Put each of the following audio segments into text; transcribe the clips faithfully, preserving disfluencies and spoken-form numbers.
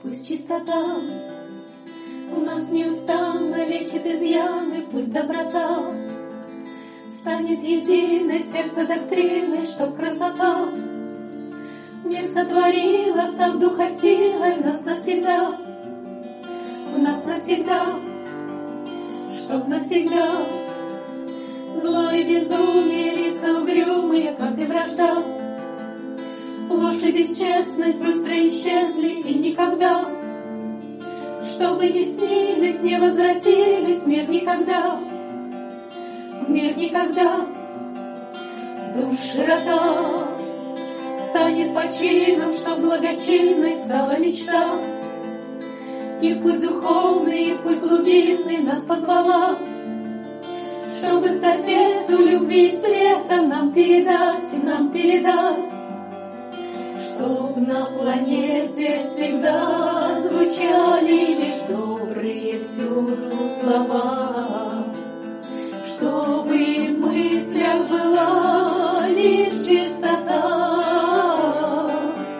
Пусть чистота у нас неустанно лечит изъяны, пусть доброта станет единой сердце доктриной, чтоб красота мир сотворила, став духа силой в нас навсегда, в нас навсегда, чтоб навсегда зло и безумие, лица угрюмые, как и вражда, ложь и бесчестность быстро исчезли и никогда, чтобы не снились, не возвратились в мир никогда, в мир никогда. Душ широта станет почином, чтоб благочинной стала мечта, и в путь духовный, и в путь глубинный нас позвала, чтобы эстафету любви и света нам передать, нам передать, чтоб на планете всегда звучали лишь добрые всюду слова, чтобы в мыслях была лишь чистота,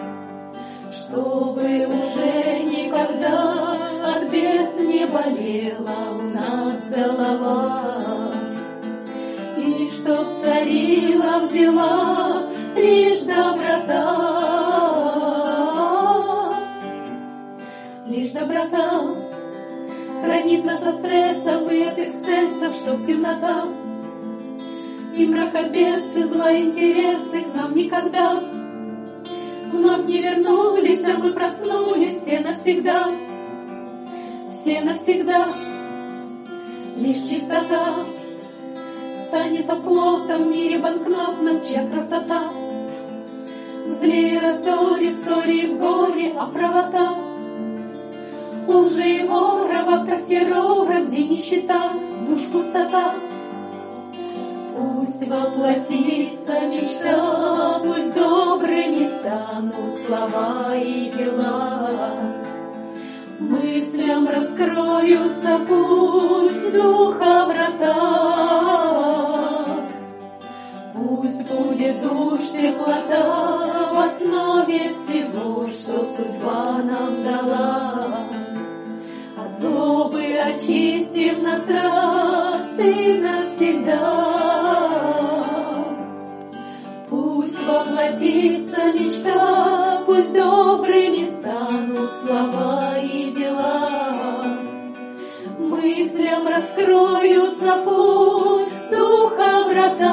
чтобы уже никогда от бед не болела у нас голова, и чтоб царила в делах лишь доброта, лишь доброта хранит нас от стрессов и от эксцессов, чтоб темнота и мракобесы, зла интересы к нам никогда вновь не вернулись, а мы проснулись все навсегда, все навсегда. Лишь чистота станет оплотом в мире банкнотном, чья красота в зле и раздоре, в ссоре и в горе, а правота у лжи и вора, в актах террора, где нищета, душ пустота. Пусть воплотится мечта, пусть добрыми станут слова и дела, мыслям раскроются пусть духа врата, пусть будет душ теплота в основе всего, что судьба нам дала. От злобы очистив нас раз и навсегда. Пусть воплотится мечта, пусть добрыми станут слова и дела, мыслям раскроются путь духа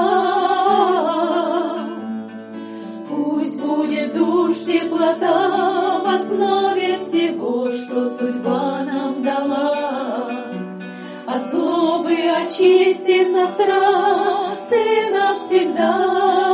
врата. Пусть будет душ теплота в основе всего, что судьба нам дала. От злобы очистив нас раз и навсегда.